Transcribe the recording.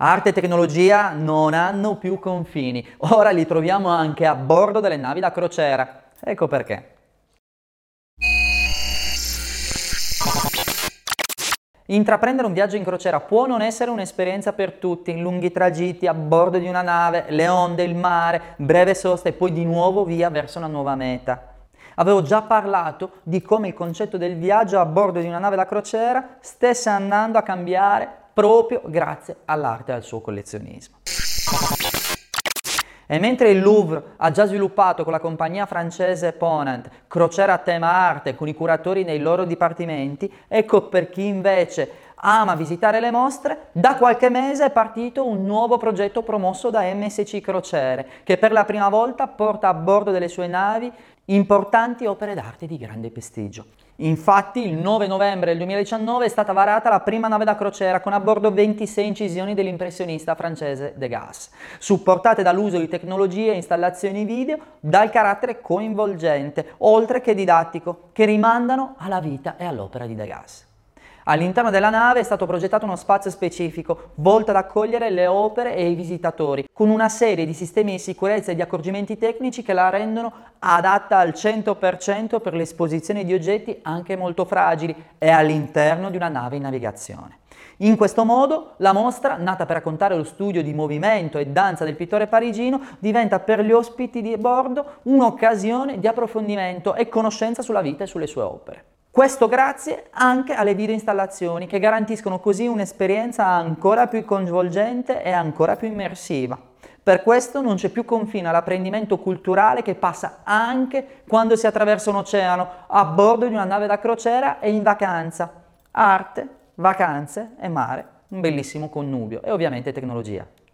Arte e tecnologia non hanno più confini, ora li troviamo anche a bordo delle navi da crociera. Ecco perché. Intraprendere un viaggio in crociera può non essere un'esperienza per tutti, lunghi tragitti a bordo di una nave, le onde, il mare, breve sosta e poi di nuovo via verso una nuova meta. Avevo già parlato di come il concetto del viaggio a bordo di una nave da crociera stesse andando a cambiare proprio grazie all'arte e al suo collezionismo. E mentre il Louvre ha già sviluppato con la compagnia francese Ponant crociera a tema arte con i curatori nei loro dipartimenti, ecco per chi invece ama visitare le mostre, da qualche mese è partito un nuovo progetto promosso da MSC Crociere, che per la prima volta porta a bordo delle sue navi importanti opere d'arte di grande prestigio. Infatti il 9 novembre del 2019 è stata varata la prima nave da crociera con a bordo 26 incisioni dell'impressionista francese Degas, supportate dall'uso di tecnologie e installazioni video dal carattere coinvolgente, oltre che didattico, che rimandano alla vita e all'opera di Degas. All'interno della nave è stato progettato uno spazio specifico, volto ad accogliere le opere e i visitatori, con una serie di sistemi di sicurezza e di accorgimenti tecnici che la rendono adatta al 100% per l'esposizione di oggetti anche molto fragili e all'interno di una nave in navigazione. In questo modo, la mostra, nata per raccontare lo studio di movimento e danza del pittore parigino, diventa per gli ospiti di bordo un'occasione di approfondimento e conoscenza sulla vita e sulle sue opere. Questo grazie anche alle video installazioni che garantiscono così un'esperienza ancora più coinvolgente e ancora più immersiva. Per questo non c'è più confine all'apprendimento culturale che passa anche quando si attraversa un oceano a bordo di una nave da crociera e in vacanza. Arte, vacanze e mare, un bellissimo connubio e ovviamente tecnologia.